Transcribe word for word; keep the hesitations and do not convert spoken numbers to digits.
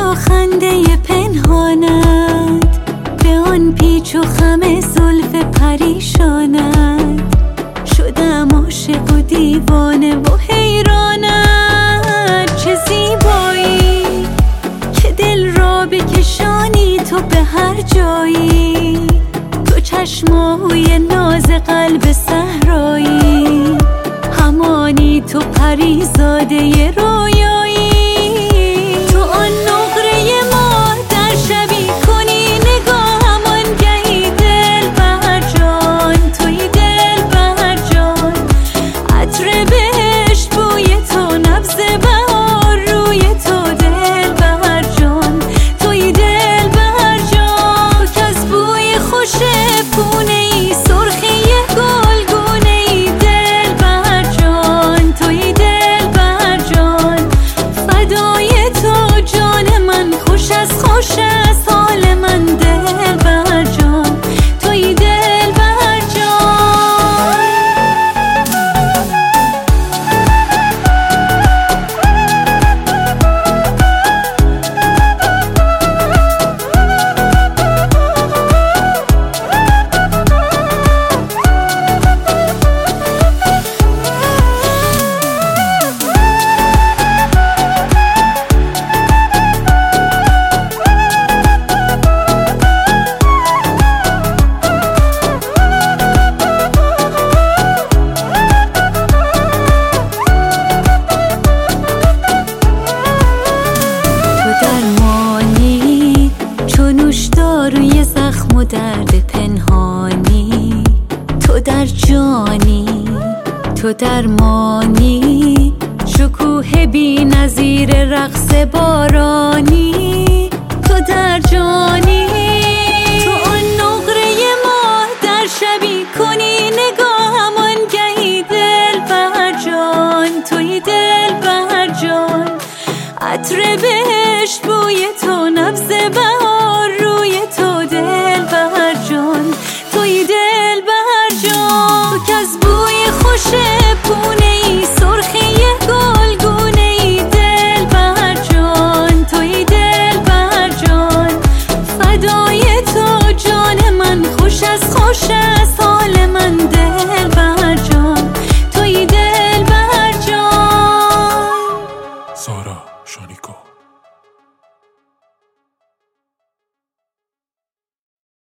و خنده پنهانت، به آن پیچ و خم زلف پریشانت شدم عاشق و دیوانه و حیرانت. چه زیبایی که دل را بکشانی تو به هر جایی، تو چشمای ناز قلب صحرایی، همانی تو پریزاده رویایی. تو آن نقره ماه در شبی کنی نگاهم، آنگهی دل بر جان توی دل بر جان. عطر بهشت بوی تو، نبض بهار روی تو، دل بر جان توی دل بر جان. تو کز بوی خوش پونه ای، سرخی گلگونه ای، دل بر جان توی دل بر جان. فدای تو جان من، خوش از خوش از حال من، دل بر جان توی دل بر جان. روی زخم و درد پنهانی، تو در جانی تو درمانی، شکوه بی نظیر رقص بارانی، تو در جانی. تو آن نقره ماه در شبی کنی نگاهم، آنگهی دل بر جان توی دل بر جان. عطر بهشت بوی تو، نبض بهار روی تو، دل بر جان توی دل بر جان. تو کز بوی خوش پونه ای، سرخی گلگونه ای، دل بر جان توی دل بر جان. فدای تو جان من، خوش از خوش از حال من، دل بر جان توی دل بر جان. سارا شانیکو.